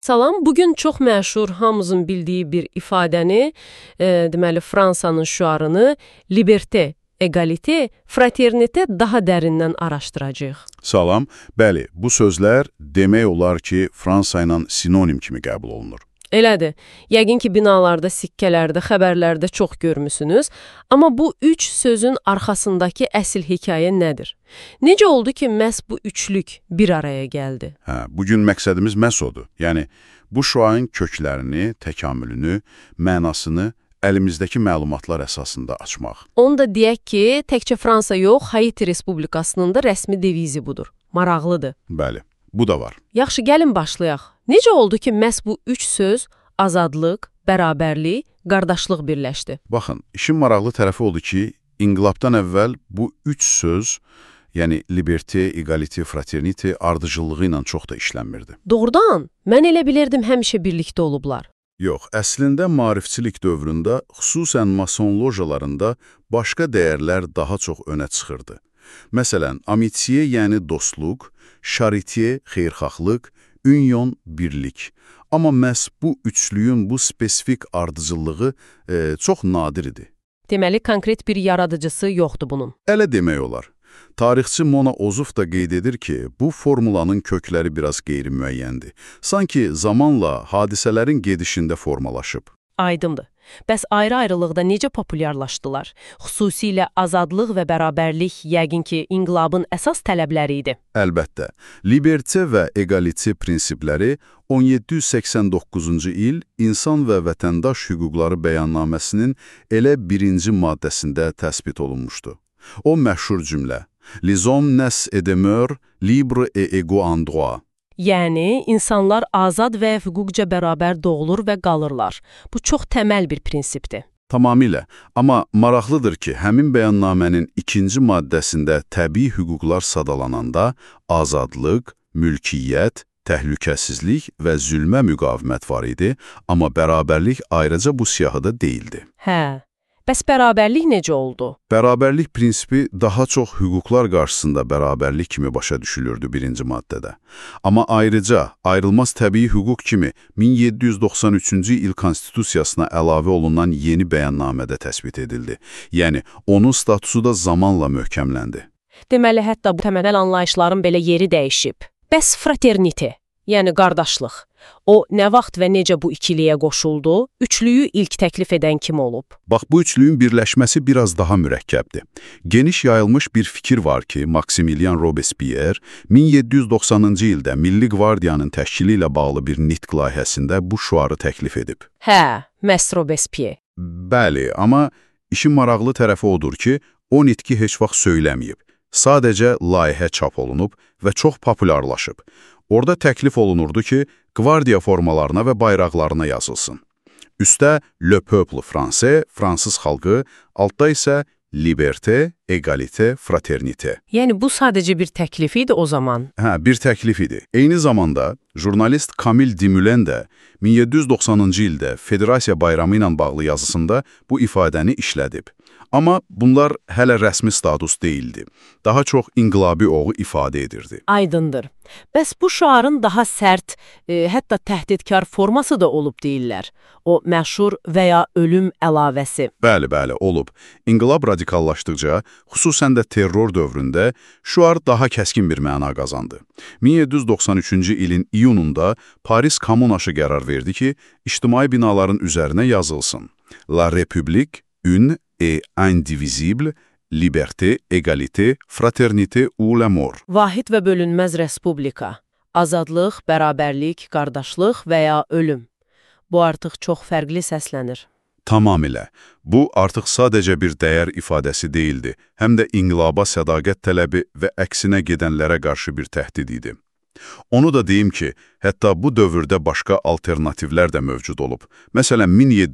Salam, bugün çox məşhur, hamımızın bildiyi bir ifadəni, deməli, Fransanın şüarını liberté, égalité, fraternité daha dərindən araşdıracağıq. Salam, bəli, bu sözlər demək olar ki, Fransa ilə sinonim kimi qəbul olunur. Elədir. Yəqin ki, binalarda, sikkələrdə, xəbərlərdə çox görmüsünüz. Amma bu üç sözün arxasındakı əsl hekayə nədir? Necə oldu ki, məhz bu üçlük bir araya gəldi? Bugün məqsədimiz məhz odur. Yəni, bu şüarın köklərini, təkamülünü, mənasını əlimizdəki məlumatlar əsasında açmaq. Onu da deyək ki, təkcə Fransa yox, Haiti Respublikasının da rəsmi devizi budur. Maraqlıdır. Bəli, bu da var. Yaxşı, gəlin başlayaq. Necə oldu ki, məhz bu üç söz azadlıq, bərabərlik, qardaşlıq birləşdi? Baxın, işin maraqlı tərəfi oldu ki, inqilabdan əvvəl bu üç söz, yəni liberté, égalité, fraternité ardıcıllığı ilə çox da işlənmirdi. Doğrudan, mən elə bilirdim həmişə birlikdə olublar. Yox, əslində maarifçilik dövründə, xüsusən mason lojalarında başqa dəyərlər daha çox önə çıxırdı. Məsələn, amitié, yəni dostluq, charité, xeyirxahlıq, union, birlik. Amma məhz bu üçlüyün bu spesifik ardıcıllığı çox nadir idi. Deməli, konkret bir yaradıcısı yoxdur bunun. Elə demək olar. Tarixçi Mona Ozuf da qeyd edir ki, bu formulanın kökləri biraz qeyri-müəyyəndir. Sanki zamanla hadisələrin gedişində formalaşıb. Aydındır. Bəs ayrı-ayrılıqda necə populyarlaşdılar? Xüsusilə azadlıq və bərabərlik yəqin ki, inqilabın əsas tələbləri idi. Əlbəttə. Liberté və égalité prinsipləri 1789-cu il İnsan və Vətəndaş Hüquqları Bəyannaməsinin elə birinci maddəsində təsbit olunmuşdu. O məşhur cümlə, «Les hommes naissent et demeurent libres et égaux en droit». Yəni, insanlar azad və hüquqca bərabər doğulur və qalırlar. Bu çox təməl bir prinsipdir. Tamamilə. Amma maraqlıdır ki, həmin bəyannamənin ikinci maddəsində təbii hüquqlar sadalananda azadlıq, mülkiyyət, təhlükəsizlik və zülmə müqavimət var idi, amma bərabərlik ayrıca bu siyahıda deyildi. Bəs bərabərlik necə oldu? Bərabərlik prinsipi daha çox hüquqlar qarşısında bərabərlik kimi başa düşülürdü birinci maddədə. Amma ayrıca ayrılmaz təbii hüquq kimi 1793-cü il konstitusiyasına əlavə olunan yeni bəyannamədə təsbit edildi. Yəni, onun statusu da zamanla möhkəmləndi. Deməli, hətta bu təməl anlayışların belə yeri dəyişib. Bəs fraternité, yəni qardaşlıq. O, nə vaxt və necə bu ikiliyə qoşuldu? Üçlüyü ilk təklif edən kim olub? Bax, bu üçlüyün birləşməsi biraz daha mürəkkəbdir. Geniş yayılmış bir fikir var ki, Maximilien Robespierre 1790-cı ildə Milli Qvardiyanın təşkili ilə bağlı bir nitq layihəsində bu şüarı təklif edib. Məhz Robespierre. Bəli, amma işin maraqlı tərəfi odur ki, o nitqi heç vaxt söyləməyib. Sadəcə layihə çap olunub və çox populyarlaşıb. Orada təklif olunurdu ki, qvardiya formalarına və bayraqlarına yazılsın. Üstə Le Peuple Français, fransız xalqı, altda isə Liberté, Égalité, Fraternité. Yəni, bu sadəcə bir təklif idi o zaman? Bir təklif idi. Eyni zamanda, jurnalist Camille Desmoulins də 1790-cı ildə Federasiya bayramı ilə bağlı yazısında bu ifadəni işlədib. Amma bunlar hələ rəsmi status deyildi. Daha çox inqilabi oğu ifadə edirdi. Aydındır. Bəs bu şüarın daha sərt, hətta təhdidkar forması da olub deyirlər. O məşhur və ya ölüm əlavəsi. Bəli, olub. İnqilab radikallaşdıqca, xüsusən də terror dövründə şüar daha kəskin bir məna qazandı. 1793-cü ilin iyununda Paris Kommunaşı qərar verdi ki, ictimai binaların üzərinə yazılsın. La République, une et indivisible, liberté, égalité, fraternité ou l'amour. Vahid və bölünməz respublika, azadlıq, bərabərlik, qardaşlıq və ya ölüm. Bu artıq çox fərqli səslənir. Tamamilə. Bu artıq sadəcə bir dəyər ifadəsi deyildi, həm də inqilaba sədaqət tələbi və əksinə gedənlərə qarşı bir təhdid idi. Onu da deyim ki, hətta bu dövrdə başqa alternativlər də mövcud olub. Məsələn,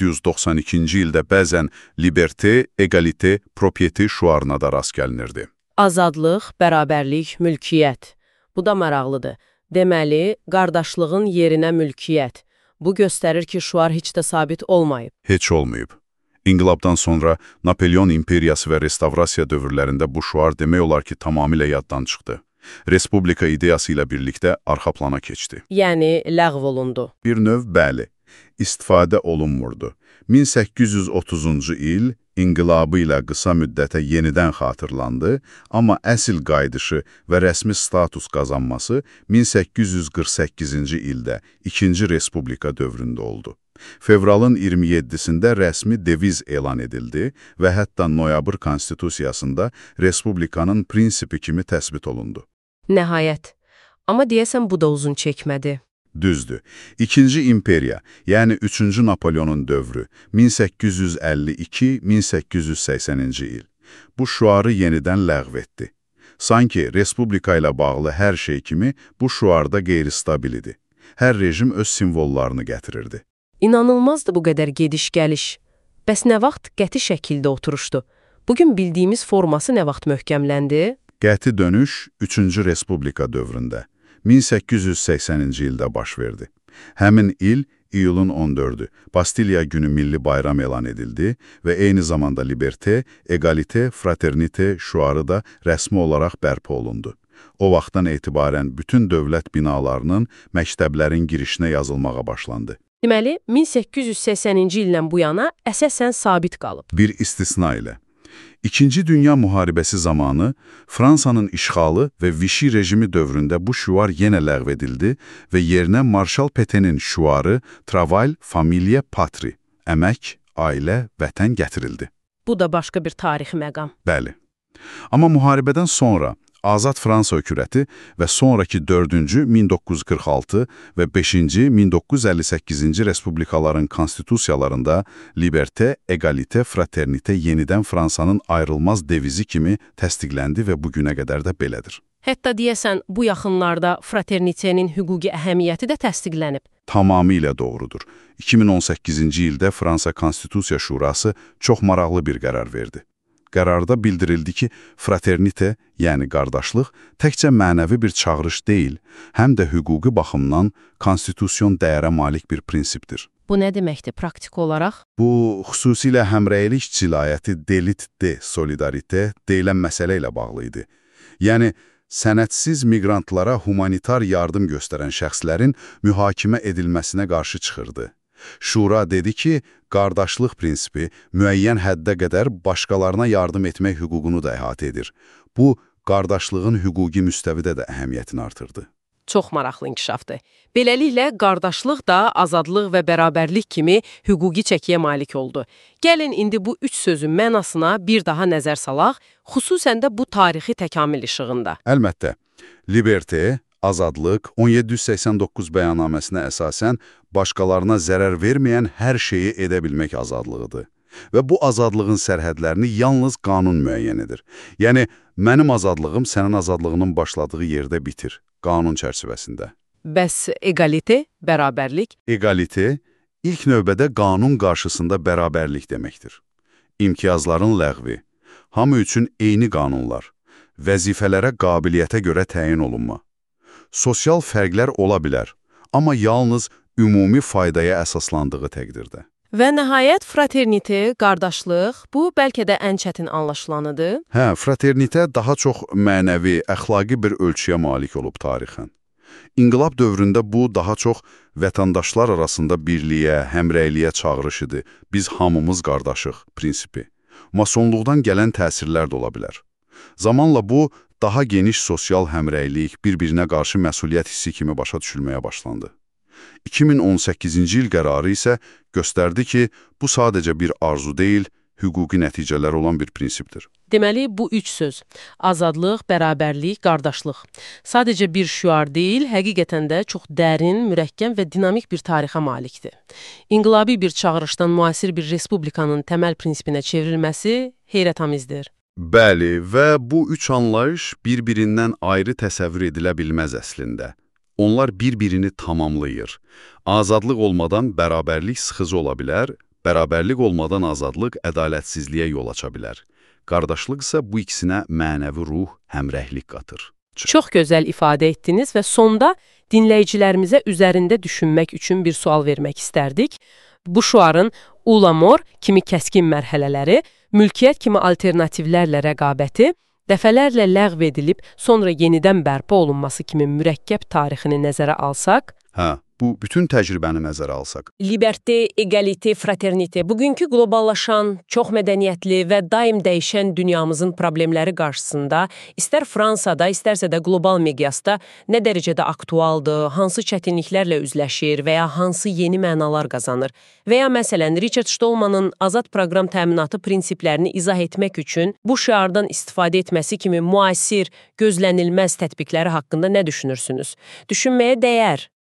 1792-ci ildə bəzən liberté, égalité, propriété şüarına da rast gəlinirdi. Azadlıq, bərabərlik, mülkiyyət. Bu da maraqlıdır. Deməli, qardaşlığın yerinə mülkiyyət. Bu göstərir ki, şüar heç də sabit olmayıb. Heç olmayıb. İnqilabdan sonra Napolyon imperiyası və restavrasiya dövrlərində bu şüar demək olar ki, tamamilə yaddan çıxdı. Respublika ideyası ilə birlikdə arxa plana keçdi. Yəni ləğv olundu. Bir növ bəli, istifadə olunmurdu. 1830-cu il inqilabı ilə qısa müddətə yenidən xatırlandı, amma əsl qayıdışı və rəsmi status qazanması 1848-ci ildə İkinci Respublika dövründə oldu. Fevralın 27-sində rəsmi deviz elan edildi və hətta noyabr konstitusiyasında Respublikanın prinsipi kimi təsbit olundu. Nəhayət. Amma deyəsən bu da uzun çəkmədi. Düzdür. İkinci imperiya, yəni 3-cü Napoleonun dövrü 1852-1880-ci il. Bu şüarı yenidən ləğv etdi. Sanki Respublika ilə bağlı hər şey kimi bu şüarda qeyri-stabil idi. Hər rejim öz simvollarını gətirirdi. İnanılmazdı bu qədər gediş-gəliş. Bəs nə vaxt qəti şəkildə oturuşdu? Bugün bildiyimiz forması nə vaxt möhkəmləndi? Qəti dönüş 3-cü Respublika dövründə 1880-ci ildə baş verdi. Həmin il iyulun 14-ü Bastiliya günü milli bayram elan edildi və eyni zamanda liberté, égalité, fraternité şüarı da rəsmi olaraq bərpa olundu. O vaxtdan etibarən bütün dövlət binalarının məktəblərin girişinə yazılmağa başlandı. Deməli, 1880-ci ildən bu yana əsasən sabit qalıb. Bir istisna ilə. İkinci Dünya Müharibəsi zamanı Fransanın işğalı və Vichy rejimi dövründə bu şüar yenə ləğv edildi və yerinə Marshal Pétain'in şüarı Travail, Familia, Patrie, əmək, ailə, vətən gətirildi. Bu da başqa bir tarixi məqam. Bəli. Amma müharibədən sonra Azad Fransa hökuməti və sonraki 4-cü 1946 və 5-ci 1958-ci respublikaların konstitusiyalarında liberté, égalité, fraternité yenidən Fransanın ayrılmaz devizi kimi təsdiqləndi və bugünə qədər də belədir. Hətta deyəsən, bu yaxınlarda fraterniténin hüquqi əhəmiyyəti də təsdiqlənib. Tamamilə doğrudur. 2018-ci ildə Fransa Konstitusiya Şurası çox maraqlı bir qərar verdi. Qərarda bildirildi ki, fraternité, yəni qardaşlıq, təkcə mənəvi bir çağırış deyil, həm də hüquqi baxımdan konstitusiyon dəyərə malik bir prinsipdir. Bu nə deməkdir praktik olaraq? Bu, xüsusilə həmrəylik cinayəti délit de solidarité deyilən məsələ ilə bağlı idi. Yəni, sənədsiz miqrantlara humanitar yardım göstərən şəxslərin mühakimə edilməsinə qarşı çıxırdı. Şura dedi ki, qardaşlıq prinsipi müəyyən həddə qədər başqalarına yardım etmək hüququnu da əhatə edir. Bu, qardaşlığın hüquqi müstəvidə də əhəmiyyətini artırdı. Çox maraqlı inkişafdır. Beləliklə, qardaşlıq da azadlıq və bərabərlik kimi hüquqi çəkiyə malik oldu. Gəlin indi bu üç sözün mənasına bir daha nəzər salaq, xüsusən də bu tarixi təkamül işığında. Əlbəttə, liberté, azadlıq 1789 bəyannaməsinə əsasən başqalarına zərər verməyən hər şeyi edə bilmək azadlığıdır. Və bu azadlığın sərhədlərini yalnız qanun müəyyən edir. Yəni, mənim azadlığım sənin azadlığının başladığı yerdə bitir, qanun çərçivəsində. Bəs égalité, bərabərlik? Égalité, ilk növbədə qanun qarşısında bərabərlik deməkdir. İmtiyazların ləğvi, hamı üçün eyni qanunlar, vəzifələrə qabiliyyətə görə təyin olunma. Sosial fərqlər ola bilər, amma yalnız ümumi faydaya əsaslandığı təqdirdə. Və nəhayət fraternité, qardaşlıq, bu bəlkə də ən çətin anlaşılanıdır. Hə, fraternité daha çox mənəvi, əxlaqi bir ölçüyə malik olub tarixən. İnqilab dövründə bu daha çox vətəndaşlar arasında birliyə, həmrəyliyə çağırış idi. Biz hamımız qardaşıq prinsipi. Masonluqdan gələn təsirlər də ola bilər. Zamanla bu, daha geniş sosial həmrəylik, bir-birinə qarşı məsuliyyət hissi kimi başa düşülməyə başlandı. 2018-ci il qərarı isə göstərdi ki, bu sadəcə bir arzu deyil, hüquqi nəticələr olan bir prinsipdir. Deməli, bu üç söz, azadlıq, bərabərlik, qardaşlıq, sadəcə bir şüar deyil, həqiqətən də çox dərin, mürəkkəb və dinamik bir tarixə malikdir. İnqilabi bir çağırışdan müasir bir respublikanın təməl prinsipinə çevrilməsi heyrətamizdir. Bəli, və bu üç anlayış bir-birindən ayrı təsəvvür edilə bilməz əslində. Onlar bir-birini tamamlayır. Azadlıq olmadan bərabərlik sıxıcı ola bilər, bərabərlik olmadan azadlıq ədalətsizliyə yol aça bilər. Qardaşlıq isə bu ikisinə mənəvi ruh, həmrəhlik qatır. Çox gözəl ifadə etdiniz və sonda dinləyicilərimizə üzərində düşünmək üçün bir sual vermək istərdik. Bu şüarın Ulamor kimi kəskin mərhələləri, mülkiyyət kimi alternativlərlə rəqabəti, dəfələrlə ləğv edilib, sonra yenidən bərpa olunması kimi mürəkkəb tarixini nəzərə alsaq, Hə, bu bütün təcrübəni nəzərə alsaq. liberté, égalité, fraternité bugünkü qloballaşan, çox mədəniyyətli və daim dəyişən dünyamızın problemləri qarşısında istər Fransada, istərsə də qlobal miqyasda nə dərəcədə aktualdır, hansı çətinliklərlə üzləşir və ya hansı yeni mənalar qazanır və ya məsələn Richard Stallmanın azad proqram təminatı prinsiplərini izah etmək üçün bu şiardan istifadə etməsi kimi müasir, gözlənilməz tətbiqləri haqqında nə düşünürsünüz? Düşünməyə dəyər.